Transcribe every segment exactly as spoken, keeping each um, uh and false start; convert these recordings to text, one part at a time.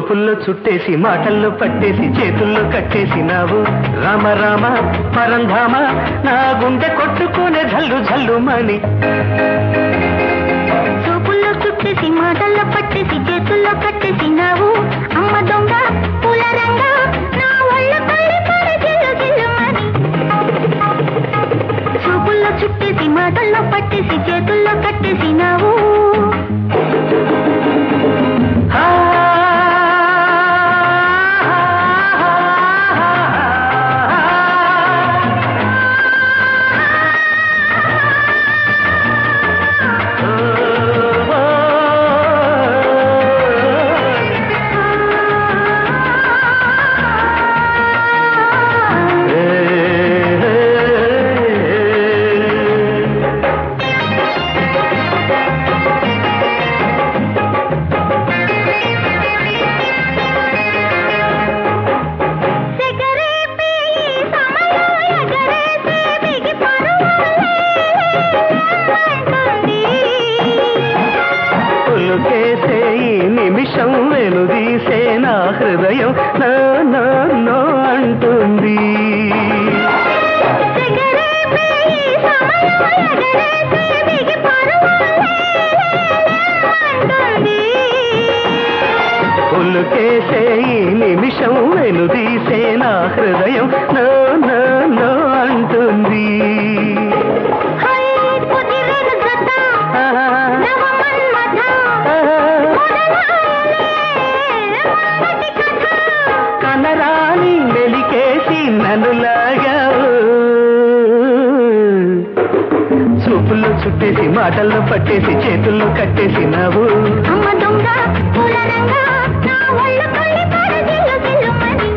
చూపుల్లో చుట్టేసి మాటల్లో పట్టేసి చేతుల్లో కట్టేసినావు రామ రామ పరంధామ నా గుండె కొట్టుకునే జల్లు జల్లుమని. చూపుల్లో చుట్టేసి మాటల్లో పట్టేసి చేతుల్లో కట్టేసినావు అమ్మ దొంగ పూల రంగ నా ఒళ్ళ పల్లి పడ జిల్లు జిల్లుమని. చూపుల్లో చుట్టేసి మాటల్లో పట్టేసి చేతుల్లో కట్టేసినావు. నిమిషం వెనుదీసే నా హృదయం నా నా నో అంటుంది. ఉలుకేసే ఈ నిమిషం వెనుదీసే నా హృదయం నా నా నో అంటుంది. కనరాని వెలికేసి నన్ను లాగావు చూపుల్లో చుట్టేసి మాటల్లో పట్టేసి చేతుల్లో కట్టేసినావు అమ్మ దొంగ పూల రంగ నా ఒళ్ళ పల్లి పడ జిల్లు జిల్లుమని.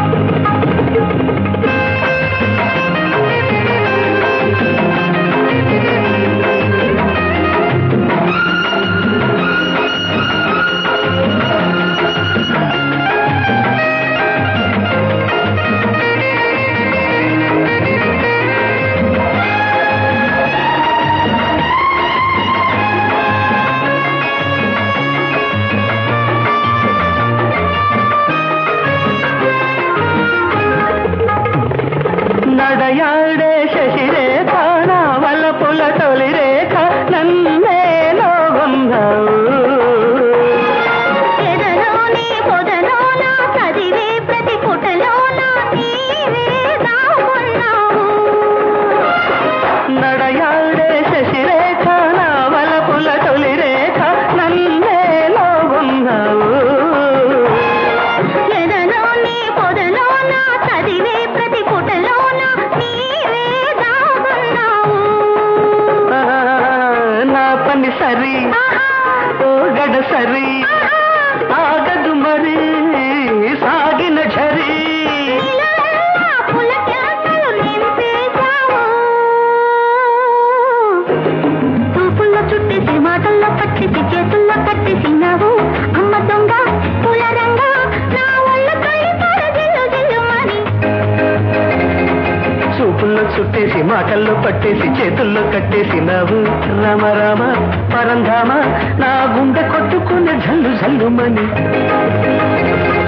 నడయాడే శశిరేఖ నా వల్ల పుల తొలి రేఖ నన్నేలో ఉందావు. ఎదలోని పొదలోన చదివే ప్రతి పుటలోన నీవే దాగున్నావు. నడయాడే శశిరేఖ నా వల్ల పుల తొలి రేఖ నన్నేలో ఉందావు. ఎదలోని పొదలోన చదివే ప్రతి పుటలోన నీవే దాగున్నావు. నా పని సరి ఓ గడ సరి ఆగదు మరి సాగిన ఝరి. పులకెలకలు నింపేశావు చూపుల్లో చుట్టేసి మాటల్లో పట్టేసి చేతుల్లో కట్టేసినావు అమ్మ దొంగ పూల రంగ నా ఒళ్ళ కళ్ళి పడ జిల్లు జిల్లుమని. చూపుల్లో చుట్టేసి మాటల్లో పట్టేసి చేతుల్లో కట్టేసినావు రామ రామ పరంధామ నా గుండె కొట్టుకునే జల్లు జల్లుమని.